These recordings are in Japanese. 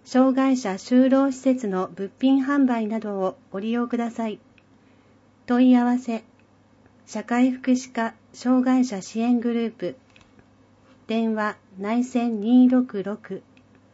障害者就労施設の物品販売などをご利用ください。問い合わせ、社会福祉課障害者支援グループ、電話内線266。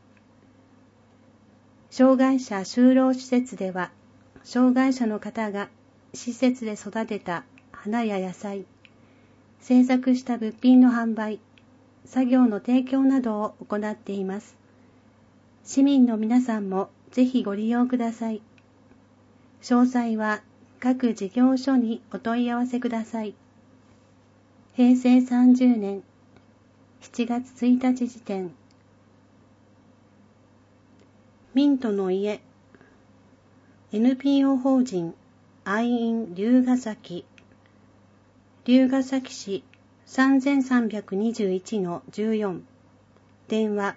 障害者就労施設では、障害者の方が施設で育てた花や野菜、制作した物品の販売、作業の提供などを行っています。市民の皆さんもぜひご利用ください。詳細は各事業所にお問い合わせください。平成30年7月1日時点。ミントの家 NPO 法人愛印龍ケ崎龍ケ崎市 3321-14 電話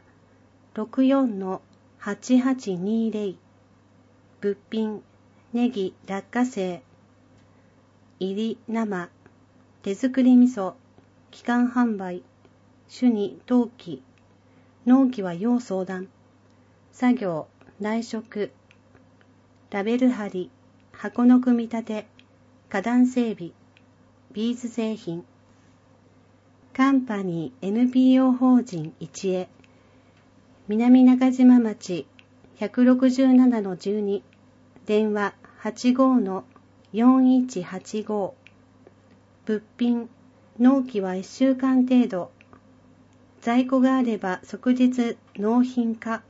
64-8820物品ネギ落花生入り生手作り味噌期間販売主に陶器納期は要相談作業内職ラベル貼り箱の組み立て花壇整備ビーズ製品カンパニー NPO 法人一会南中島町 167-12 電話85-4185物品納期は1週間程度在庫があれば即日納品化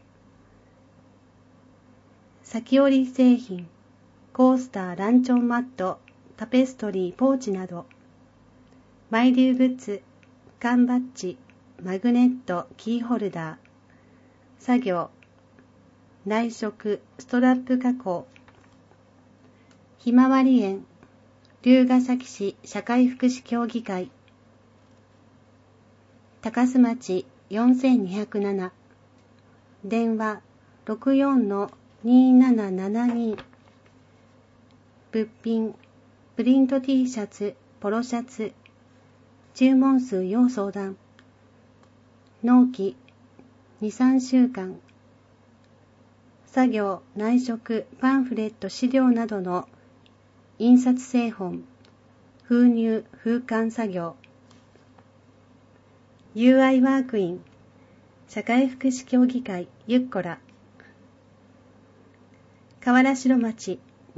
先折り製品コースターランチョンマットタペストリーポーチなどマイリューグッズ缶バッジマグネットキーホルダー作業内職ストラップ加工ひまわり園龍ケ崎市社会福祉協議会高須町4207電話64-2772物品プリント T シャツポロシャツ注文数要相談納期 2,3 週間作業内職パンフレット資料などの印刷製本封入封刊作業 UI ワークイン社会福祉協議会ゆっこら河原城町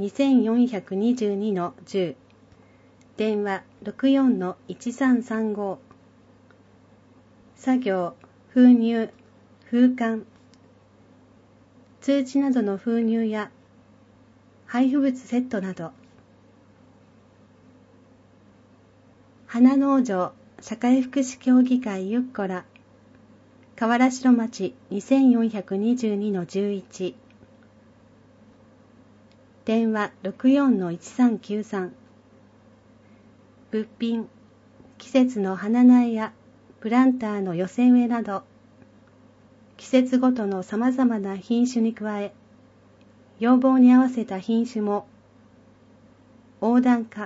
2422-10 電話64-1335作業封入封刊通知などの封入や配布物セットなど花農場社会福祉協議会ゆっこら河原城町 2422-11 電話64-1393物品季節の花苗やプランターの寄せ植えなど季節ごとのさまざまな品種に加え要望に合わせた品種も横断化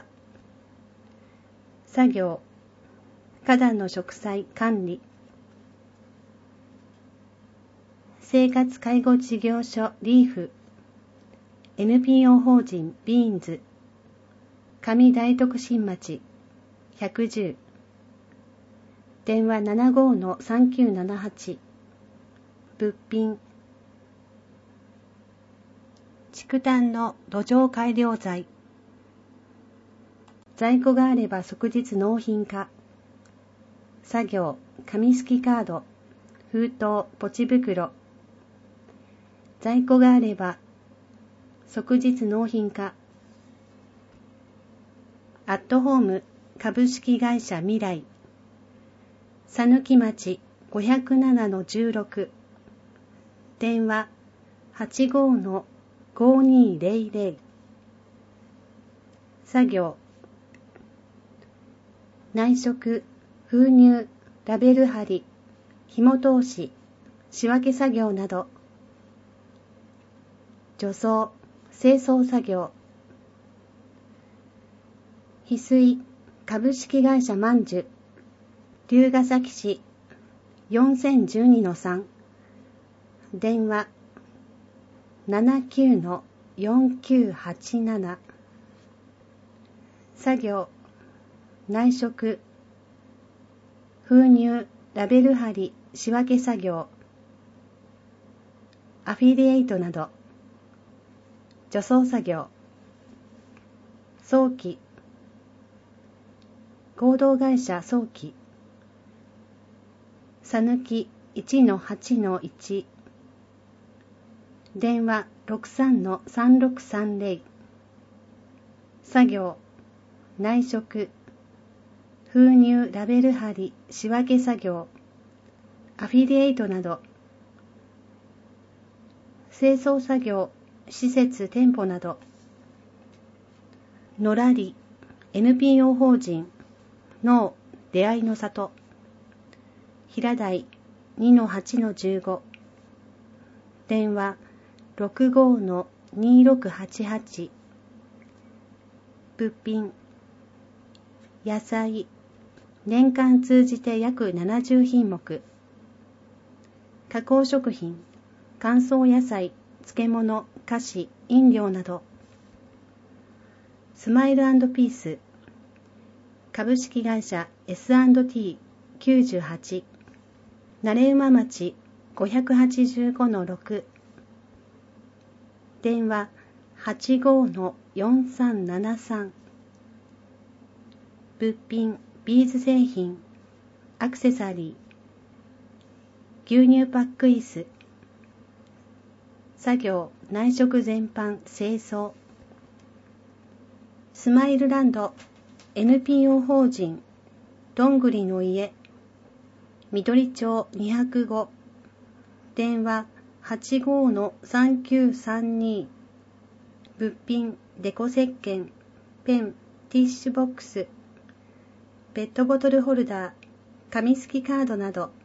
作業花壇の植栽管理生活介護事業所リーフ NPO 法人ビーンズ上大徳新町110電話75-3978物品竹炭の土壌改良材在庫があれば即日納品化作業紙すきカード封筒ポチ袋在庫があれば即日納品化アットホーム株式会社未来佐貫町 507-16 電話85-5200作業内職封入ラベル貼り紐通し仕分け作業など除草清掃作業翡翠株式会社万寿龍ケ崎市 4012-3 電話 79-4987 作業内職封入ラベル貼り仕分け作業アフィリエイトなど除草作業早期合同会社早期さぬき 1-8-1 電話 63-3630 作業内職封入ラベル貼り仕分け作業アフィリエイトなど清掃作業施設店舗などのらり NPO 法人の出会いの里平台 2-8-15 電話 65-2688 物品野菜年間通じて約70品目加工食品乾燥野菜漬物菓子飲料などスマイル&ピース株式会社 S&T98 成馬町 585-6 電話 85-4373 物品ビーズ製品アクセサリー牛乳パック椅子作業内職全般清掃スマイルランド NPO 法人どんぐりの家緑町205電話 85-3932 物品デコ石鹸ペンティッシュボックスペットボトルホルダー紙すきカードなど